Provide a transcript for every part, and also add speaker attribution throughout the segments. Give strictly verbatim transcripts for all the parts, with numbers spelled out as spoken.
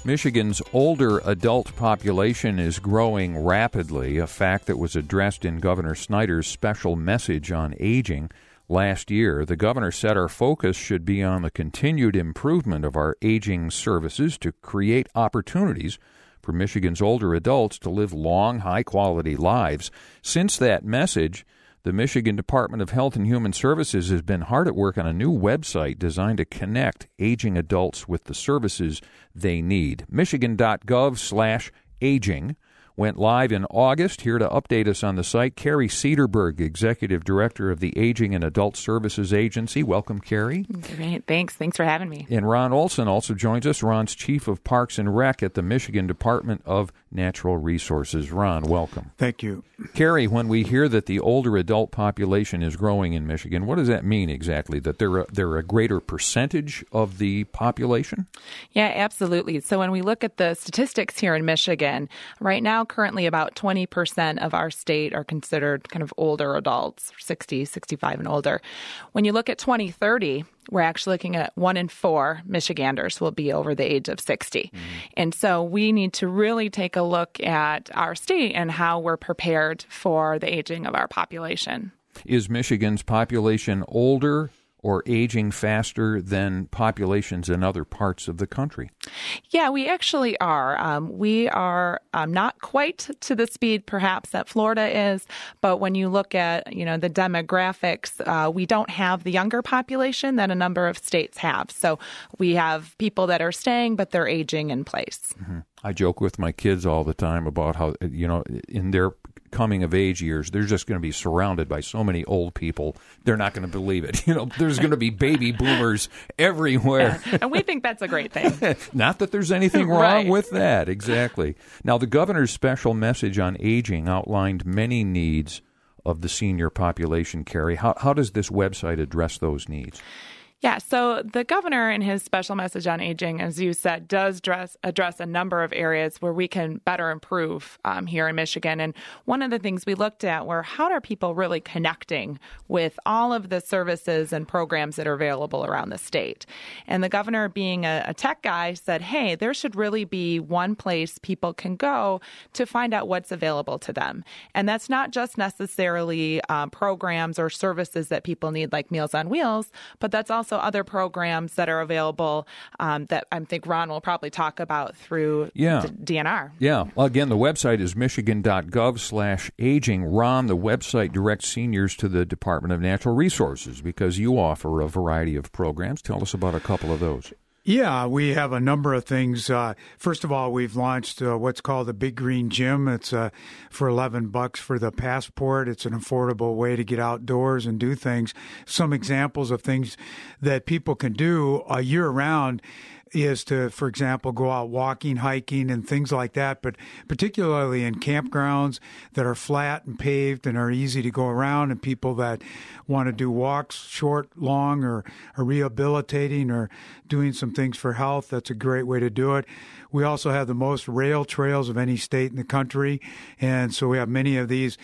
Speaker 1: Michigan's older adult population is growing rapidly, a fact that was addressed in Governor Snyder's special message on aging last year. The governor said our focus should be on the continued improvement of our aging services to create opportunities for Michigan's older adults to live long, high-quality lives. Since that message, the Michigan Department of Health and Human Services has been hard at work on a new website designed to connect aging adults with the services they need. Michigan.gov slash aging went live in August. Here to update us on the site, Carrie Cederberg, Executive Director of the Aging and Adult Services Agency. Welcome, Carrie.
Speaker 2: Great. Thanks. Thanks for having me.
Speaker 1: And Ron Olson also joins us. Ron's Chief of Parks and Rec at the Michigan Department of Natural Resources. Ron, welcome.
Speaker 3: Thank you.
Speaker 1: Carrie, when we hear that the older adult population is growing in Michigan, what does that mean exactly? That they're a, they're a greater percentage of the population?
Speaker 2: Yeah, absolutely. So when we look at the statistics here in Michigan, right now, currently about twenty percent of our state are considered kind of older adults, sixty, sixty-five and older. When you look at twenty thirty, we're actually looking at one in four Michiganders will be over the age of sixty. Mm-hmm. And so we need to really take a look at our state and how we're prepared for the aging of our population.
Speaker 1: Is Michigan's population older or aging faster than populations in other parts of the country?
Speaker 2: Yeah, we actually are. Um, we are um, not quite to the speed perhaps that Florida is, but when you look at, you know, the demographics, uh, we don't have the younger population that a number of states have. So we have people that are staying, but they're aging in place.
Speaker 1: Mm-hmm. I joke with my kids all the time about how, you know, in their coming of age years, they're just going to be surrounded by so many old people. They're not going to believe it. You know, there's going to be baby boomers everywhere.
Speaker 2: Yeah. And we think that's a great thing.
Speaker 1: Not that there's anything wrong right. with that. Exactly. Now, the governor's special message on aging outlined many needs of the senior population, Carrie. How, how does this website address those needs?
Speaker 2: Yeah, so the governor in his special message on aging, as you said, does address, address a number of areas where we can better improve um, here in Michigan. And one of the things we looked at were how are people really connecting with all of the services and programs that are available around the state. And the governor, being a, a tech guy, said, hey, there should really be one place people can go to find out what's available to them. And that's not just necessarily um, programs or services that people need like Meals on Wheels, but that's also Also other programs that are available um, that I think Ron will probably talk about through
Speaker 1: yeah.
Speaker 2: D- D N R.
Speaker 1: Yeah. Well, again, the website is michigan.gov slash aging. Ron, the website directs seniors to the Department of Natural Resources because you offer a variety of programs. Tell us about a couple of those.
Speaker 3: Yeah, we have a number of things. Uh, first of all, we've launched uh, what's called the Big Green Gym. It's uh, for eleven bucks for the passport. It's an affordable way to get outdoors and do things. Some examples of things that people can do uh, year round is to, for example, go out walking, hiking, and things like that, but particularly in campgrounds that are flat and paved and are easy to go around, and people that want to do walks, short, long, or, or rehabilitating or doing some things for health. That's a great way to do it. We also have the most rail trails of any state in the country, and so we have many of these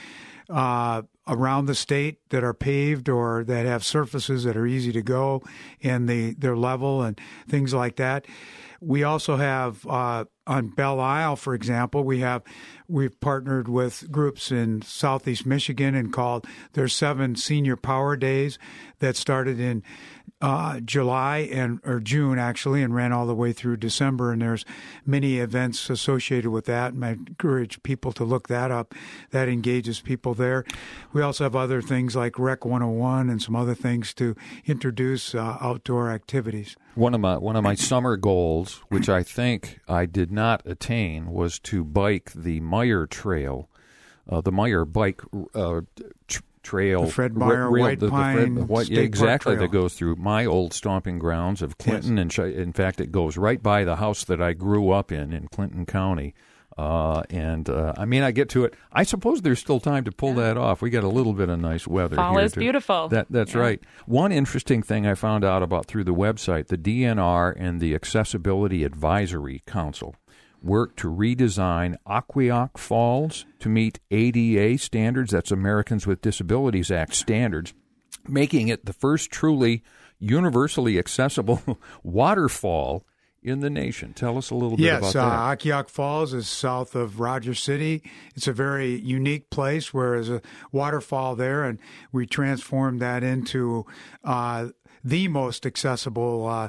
Speaker 3: uh, around the state that are paved or that have surfaces that are easy to go and the, their level and things like that. We also have uh, on Belle Isle, for example, we have we've partnered with groups in Southeast Michigan and called there's seven senior power days that started in uh, July and or June actually and ran all the way through December. And there's many events associated with that. And I encourage people to look that up. That engages people there. We also have other things like Rec one oh one and some other things to introduce uh, outdoor activities.
Speaker 1: One of my one of my summer goals, which I think I did not attain, was to bike the Meyer Trail, uh, the Meyer Bike uh, tr- Trail.
Speaker 3: The Fred Meyer
Speaker 1: rail,
Speaker 3: White
Speaker 1: the, the
Speaker 3: Pine
Speaker 1: Fred, what,
Speaker 3: State
Speaker 1: yeah, exactly,
Speaker 3: Park Trail.
Speaker 1: that goes through my old stomping grounds of Clinton.
Speaker 3: Yes.
Speaker 1: And in fact, it goes right by the house that I grew up in in Clinton County. Uh, and, uh, I mean, I get to it. I suppose there's still time to pull that off. We got a little bit of nice weather
Speaker 2: Fall
Speaker 1: here.
Speaker 2: is
Speaker 1: too.
Speaker 2: beautiful.
Speaker 1: That, that's
Speaker 2: yeah.
Speaker 1: right. One interesting thing I found out about through the website, the D N R and the Accessibility Advisory Council worked to redesign Aqueoc Falls to meet A D A standards, that's Americans with Disabilities Act standards, making it the first truly universally accessible waterfall in the nation. Tell us a little bit
Speaker 3: yes,
Speaker 1: about that.
Speaker 3: Yes, uh, Akiak Falls is south of Rogers City. It's a very unique place where there's a waterfall there, and we transformed that into uh, the most accessible uh,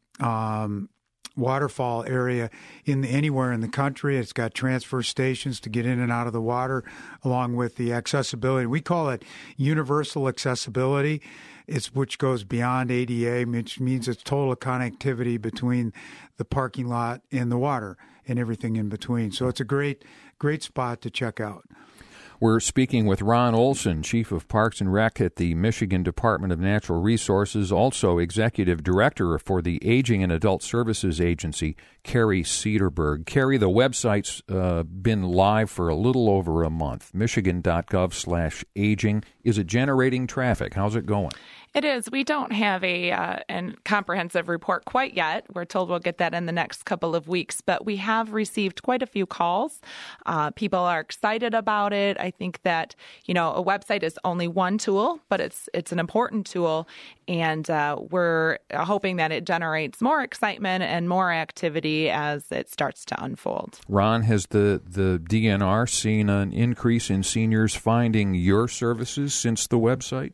Speaker 3: um, waterfall area in the, anywhere in the country. It's got transfer stations to get in and out of the water, along with the accessibility. We call it universal accessibility. It's which goes beyond A D A, which means it's total connectivity between the parking lot and the water and everything in between. So it's a great, great spot to check out.
Speaker 1: We're speaking with Ron Olson, Chief of Parks and Rec at the Michigan Department of Natural Resources, also Executive Director for the Aging and Adult Services Agency, Carrie Cederberg. Carrie, the website's uh, been live for a little over a month, michigan.gov slash aging. Is it generating traffic? How's it going?
Speaker 2: It is. We don't have a uh, an comprehensive report quite yet. We're told we'll get that in the next couple of weeks, but we have received quite a few calls. Uh, people are excited about it. I think that, you know, a website is only one tool, but it's it's an important tool, and uh, we're hoping that it generates more excitement and more activity as it starts to unfold.
Speaker 1: Ron, has the, the D N R seen an increase in seniors finding your services since the website?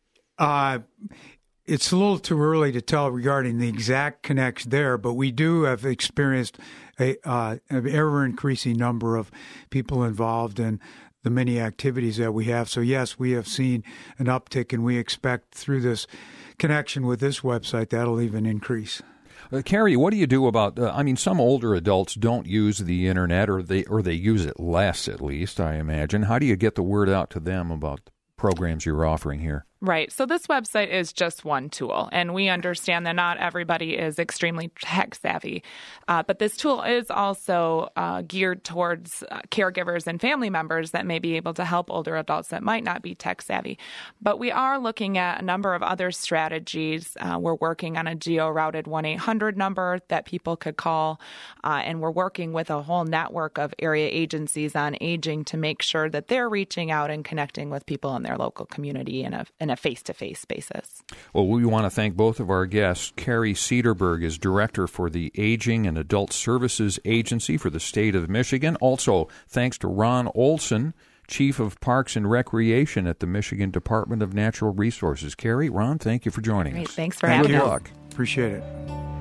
Speaker 3: Uh, it's a little too early to tell regarding the exact connects there, but we do have experienced a, uh, an ever-increasing number of people involved in the many activities that we have. So, yes, we have seen an uptick, and we expect through this connection with this website that'll even increase.
Speaker 1: Uh, Carrie, what do you do about, uh, I mean, some older adults don't use the Internet, or they or they use it less, at least, I imagine. How do you get the word out to them about the programs you're offering here?
Speaker 2: Right. So this website is just one tool, and we understand that not everybody is extremely tech savvy. Uh, but this tool is also uh, geared towards uh, caregivers and family members that may be able to help older adults that might not be tech savvy. But we are looking at a number of other strategies. Uh, we're working on a geo-routed one eight hundred number that people could call, uh, and we're working with a whole network of area agencies on aging to make sure that they're reaching out and connecting with people in their local community in a, in a face-to-face basis.
Speaker 1: Well, we want to thank both of our guests. Carrie Cederberg is Director for the Aging and Adult Services Agency for the state of Michigan. Also, thanks to Ron Olson, Chief of Parks and Recreation at the Michigan Department of Natural Resources. Carrie, Ron, thank you for joining
Speaker 2: Great.
Speaker 1: us.
Speaker 2: Thanks for
Speaker 3: Thank
Speaker 2: having
Speaker 3: you.
Speaker 2: us.
Speaker 1: Good luck.
Speaker 3: Appreciate it.